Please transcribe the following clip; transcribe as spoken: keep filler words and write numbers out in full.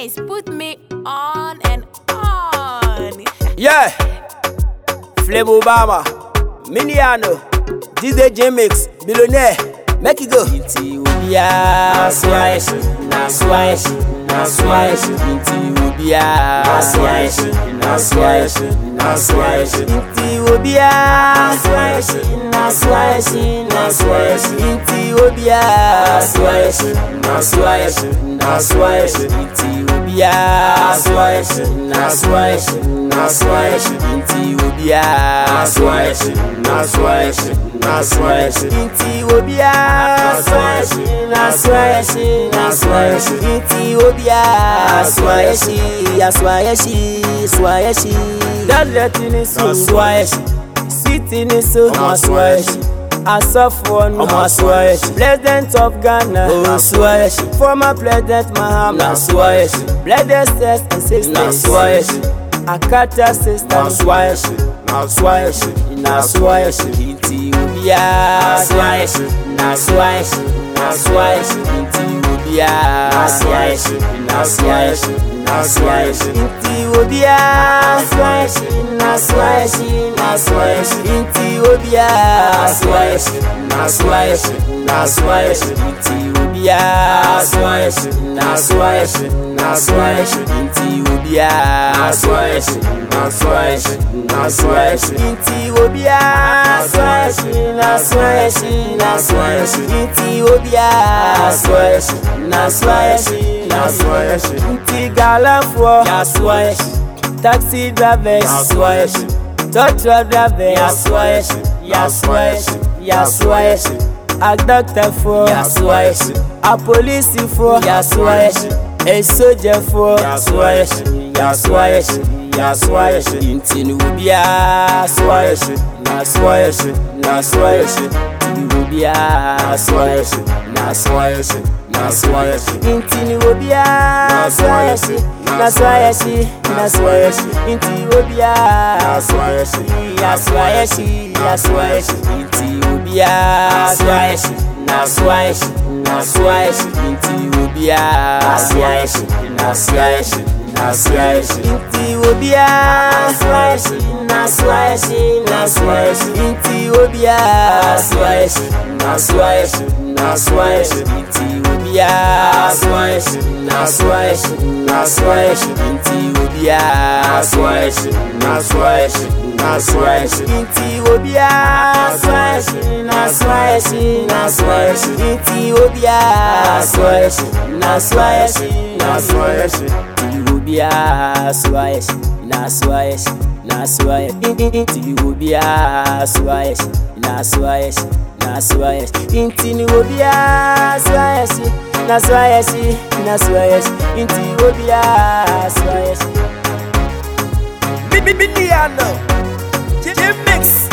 Bass put me on and on. Yeah, Flame Obama, Miniano, D J J-Mix, Billionaire, make it go. Inti ubia, swash, na swash, na swash. Inti ubia, swash, na swash, na swash. Inti ubia, swash, na swash, na swash. Inti ubia, swash, na swash, na swash. Inti ubia, swash, na swash, na swash. Inti ubia, swash, na swash, na swash. Inti ubia, swash, na swash, na swash. Inti ubia, swash, ya swash, swash. That letting is so swash, sitting is so swash. As of one, I'm swash. President of Ghana, oh swash. Former President Mahama, swash. Blessed stars and sisters, swash. Akata sister, swash. Na swash, na swash. Inti ubia, swash. Na swash, na swash. Inti ubia, swash. Na swash, na swash. Inti ubia, swash. Na swash, na swash. Inti ubia, swash. Na swash, na swash. Inti ubia, swash. Na swash, na swash. Inti ubia, swash. Na swash, na swash. Inti ubia, swash. Na swash, na swash. Inti ubia, swash. Na swash, na swash. Inti galafo, ya swash. Taxi driver, ya swash. Doctor driver, ya swash. Ya swash, ya swash. A doctor for, ya swash. A police for, ya swash. A soldier for, ya swash. Ya swash, ya swash. Inti ubia, swash. Na swash, na swash. Inti ubia, swash. Na swash, na swash. Inti ubia, swash. Na swash, na swash. Inti ubia, swash. Ya swash, ya swash. Inti ubia, swash. Na swash, na swash. Inti ubia, swash. Na swash, na swash. Inti ubia, swash. Na swash, na swash. Inti ubia, swash. Na swash, na swash. Inti ubia, swash. Na swash, na swash. Inti ubia, swash. Na swash, na swash. Inti ubia, swash. Na swash, na swash. Inti ubia, swash. Na swash, na swash. Inti ubia, swash. Na swash, na swash. Inti ubia, swash. Na swash, na swash. Inti ubia, swash. Na swash, na swash. Inti ubia, swash. Miniano, J-Mix.